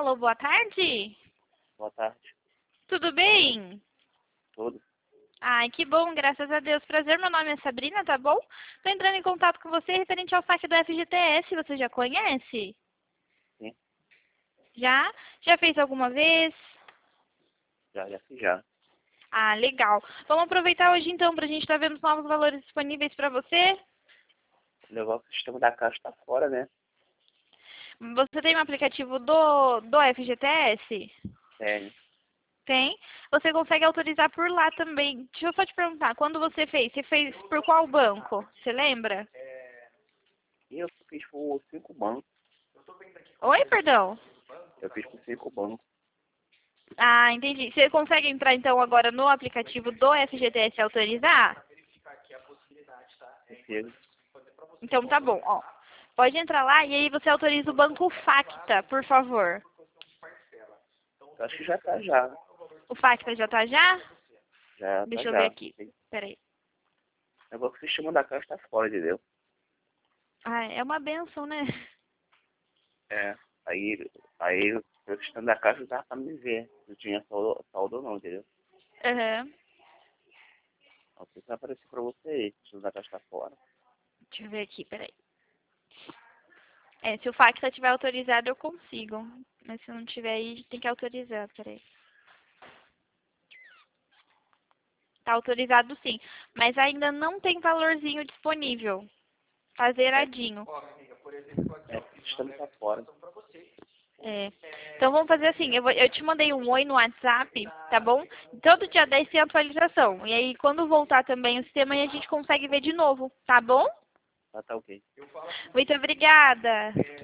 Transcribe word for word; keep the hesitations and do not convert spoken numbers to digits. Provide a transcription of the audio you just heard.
Alô, boa tarde. Boa tarde. Tudo bem? Tudo. Ai, que bom, graças a Deus. Prazer, meu nome é Sabrina, tá bom? Tô entrando em contato com você referente ao saque do F G T S, você já conhece? Sim. Já? Já fez alguma vez? Já, já fiz já. Ah, legal. Vamos aproveitar hoje então pra gente estar vendo os novos valores disponíveis para você. Levar o sistema da caixa tá fora, né? Você tem um aplicativo do, do F G T S? Sério. Tem. Você consegue autorizar por lá também. Deixa eu só te perguntar, quando você fez, você fez por qual banco? Você lembra? E eu fiz por cinco bancos. Oi, perdão? Eu fiz por cinco bancos. Ah, entendi. Você consegue entrar então agora no aplicativo do F G T S e autorizar? Preciso. Então tá bom, ó. Pode entrar lá e aí você autoriza o banco Facta, por favor. Eu acho que já tá já. O Facta já tá já? Já Deixa tá eu ver já. aqui. Peraí. Agora que o sistema da caixa tá fora, entendeu? Ah, é uma benção, né? É. Aí, aí o sistema da caixa não tava pra me ver. Não tinha saldo, saldo ou não, entendeu? Aham. Não sei se vai aparecer pra você aí. O sistema da caixa tá fora. Deixa eu ver aqui, peraí. É, se o Facta tiver autorizado, eu consigo. Mas se não tiver aí, tem que autorizar, peraí. Tá autorizado sim. Mas ainda não tem valorzinho disponível. Tá É, zeradinho. é o sistema tá fora. É. Então vamos fazer assim, eu, vou- eu te mandei um oi no WhatsApp, tá bom? Todo dia dez tem atualização. E aí quando voltar também o sistema, aí a gente consegue ver de novo, tá bom? Tá, tá ok. Muito obrigada.